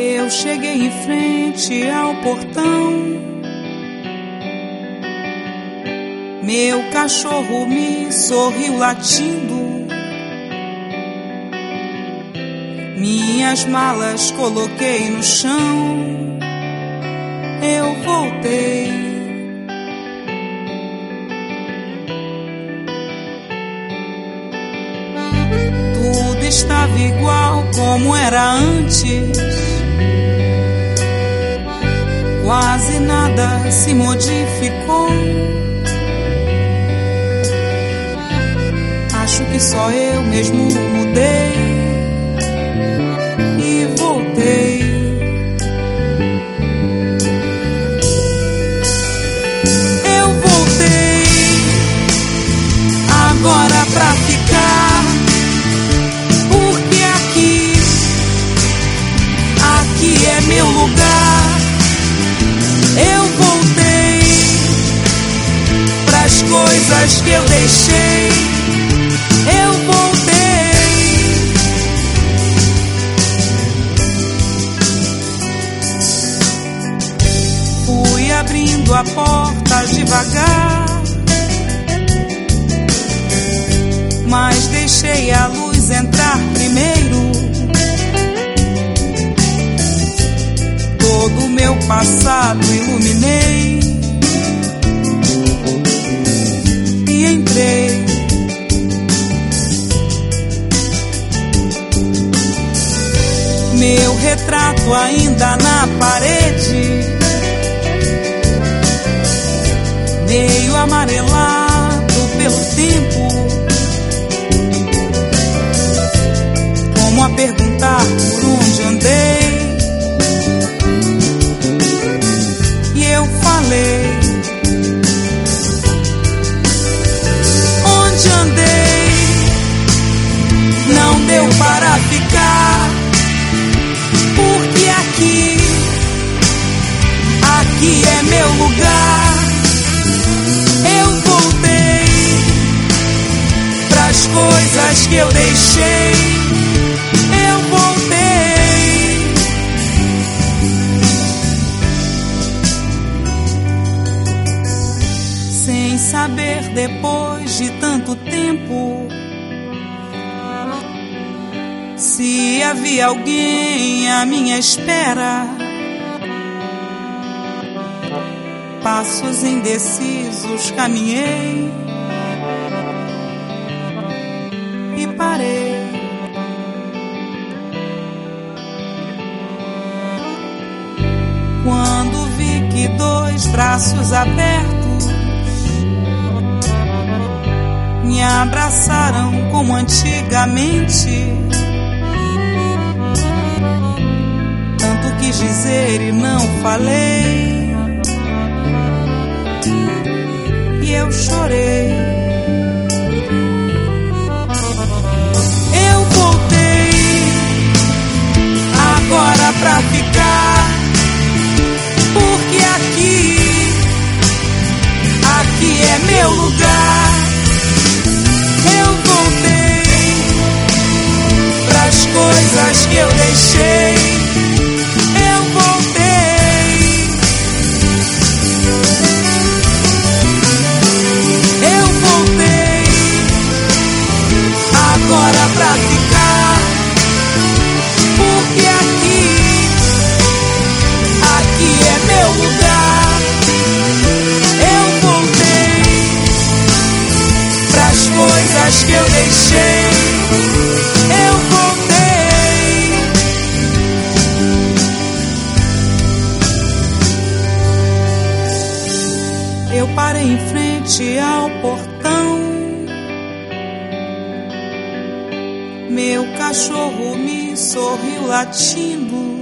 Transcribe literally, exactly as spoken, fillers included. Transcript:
Eu cheguei em frente ao portão. Meu cachorro me sorriu latindo. Minhas malas coloquei no chão. Eu voltei. Tudo estava igual como era antes. Quase nada se modificou. Acho que só eu mesmo mudei e voltei. Eu voltei agora pra ficar, porque aqui, aqui é meu lugar. Eu voltei pras coisas que eu deixei. Eu voltei. Fui abrindo a porta devagar, mas deixei a luz entrar primeiro. Todo o meu passado iluminei e entrei. Meu retrato ainda na parede, meio amarelado pelo tempo, como a perguntar por onde andei. E eu falei: onde andei? Não deu para ficar, porque aqui, aqui é meu lugar. Eu voltei pras coisas que eu deixei. Eu voltei. Sem saber, depois de tanto tempo, se havia alguém à minha espera. Passos indecisos caminhei e parei. Quando vi que dois braços abertos me abraçaram como antigamente, tanto quis dizer e não falei. E eu chorei. Eu voltei agora pra ficar, porque aqui, aqui é meu lugar. Eu voltei pras coisas que eu deixei. Eu voltei. Agora pra ficar, porque aqui, aqui é meu lugar. Eu voltei pras coisas que eu deixei. Eu voltei. Eu parei em frente ao portão. Meu cachorro me sorriu latindo.